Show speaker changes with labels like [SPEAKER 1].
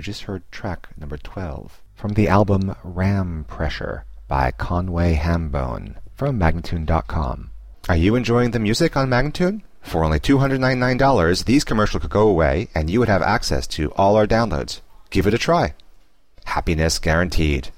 [SPEAKER 1] You just heard track number 12 from the album Ram Pressure by Conway Hambone from Magnatune.com. Are you enjoying the music on Magnatune? For only $299, these commercials could go away and you would have access to all our downloads. Give it a try. Happiness guaranteed.